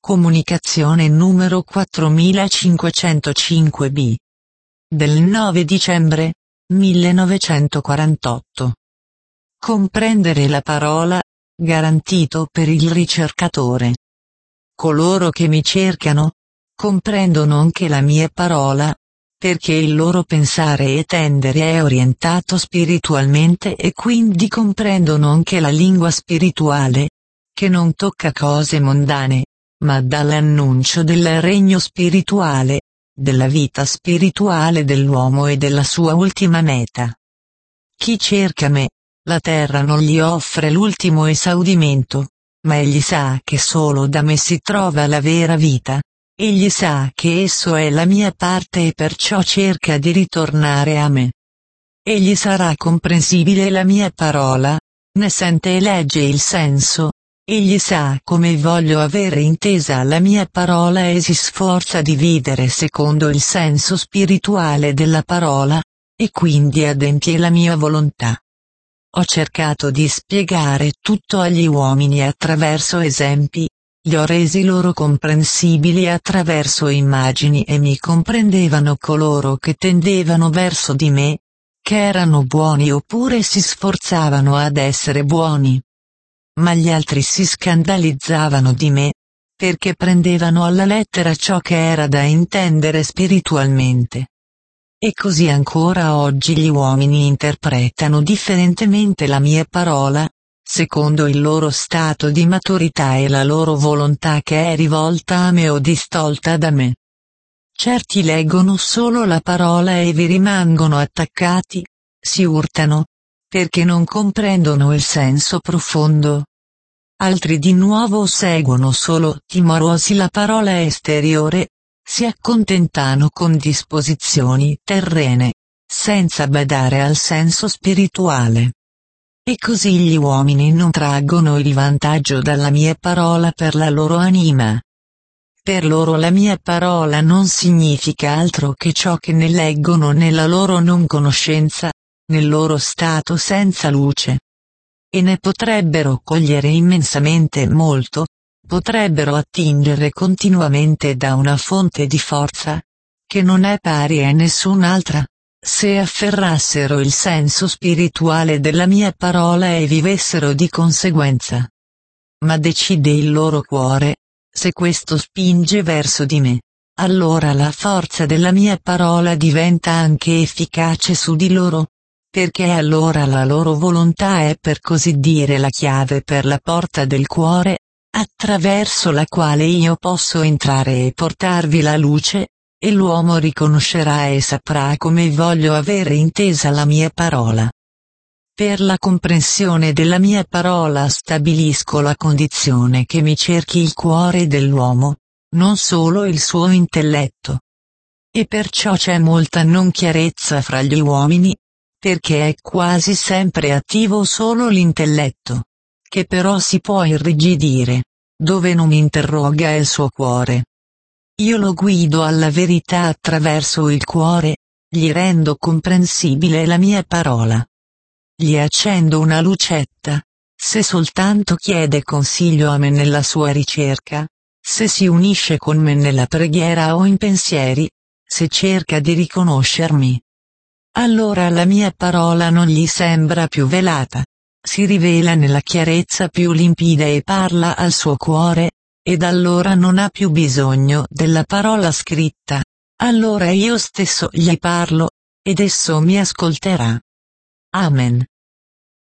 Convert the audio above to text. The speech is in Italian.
Comunicazione numero 4505b. Del 9 dicembre 1948. Comprendere la parola, garantito per il ricercatore. Coloro che mi cercano, comprendono anche la mia parola, perché il loro pensare e tendere è orientato spiritualmente e quindi comprendono anche la lingua spirituale, che non tocca cose mondane, ma dà l'annuncio del regno spirituale, della vita spirituale dell'uomo e della sua ultima meta. Chi cerca me, la terra non gli offre l'ultimo esaudimento, ma egli sa che solo da me si trova la vera vita. Egli sa che esso è la mia parte e perciò cerca di ritornare a me. Egli sarà comprensibile la mia parola, ne sente e legge il senso. Egli sa come voglio avere intesa la mia parola e si sforza di vivere secondo il senso spirituale della parola, e quindi adempie la mia volontà. Ho cercato di spiegare tutto agli uomini attraverso esempi, li ho resi loro comprensibili attraverso immagini e mi comprendevano coloro che tendevano verso di me, che erano buoni oppure si sforzavano ad essere buoni. Ma gli altri si scandalizzavano di me, perché prendevano alla lettera ciò che era da intendere spiritualmente. E così ancora oggi gli uomini interpretano differentemente la mia parola, secondo il loro stato di maturità e la loro volontà che è rivolta a me o distolta da me. Certi leggono solo la parola e vi rimangono attaccati, si urtano, perché non comprendono il senso profondo. Altri di nuovo seguono solo timorosi la parola esteriore, si accontentano con disposizioni terrene, senza badare al senso spirituale. E così gli uomini non traggono il vantaggio dalla mia parola per la loro anima. Per loro la mia parola non significa altro che ciò che ne leggono nella loro non conoscenza, nel loro stato senza luce. E ne potrebbero cogliere immensamente molto, potrebbero attingere continuamente da una fonte di forza, che non è pari a nessun'altra, se afferrassero il senso spirituale della mia parola e vivessero di conseguenza. Ma decide il loro cuore, se questo spinge verso di me, allora la forza della mia parola diventa anche efficace su di loro, perché allora la loro volontà è per così dire la chiave per la porta del cuore, attraverso la quale io posso entrare e portarvi la luce, e l'uomo riconoscerà e saprà come voglio avere intesa la mia parola. Per la comprensione della mia parola stabilisco la condizione che mi cerchi il cuore dell'uomo, non solo il suo intelletto. E perciò c'è molta non chiarezza fra gli uomini, perché è quasi sempre attivo solo l'intelletto, che però si può irrigidire, dove non interroga il suo cuore. Io lo guido alla verità attraverso il cuore, gli rendo comprensibile la mia parola. Gli accendo una lucetta, se soltanto chiede consiglio a me nella sua ricerca, se si unisce con me nella preghiera o in pensieri, se cerca di riconoscermi. Allora la mia parola non gli sembra più velata, si rivela nella chiarezza più limpida e parla al suo cuore, ed allora non ha più bisogno della parola scritta, allora io stesso gli parlo, ed esso mi ascolterà. Amen.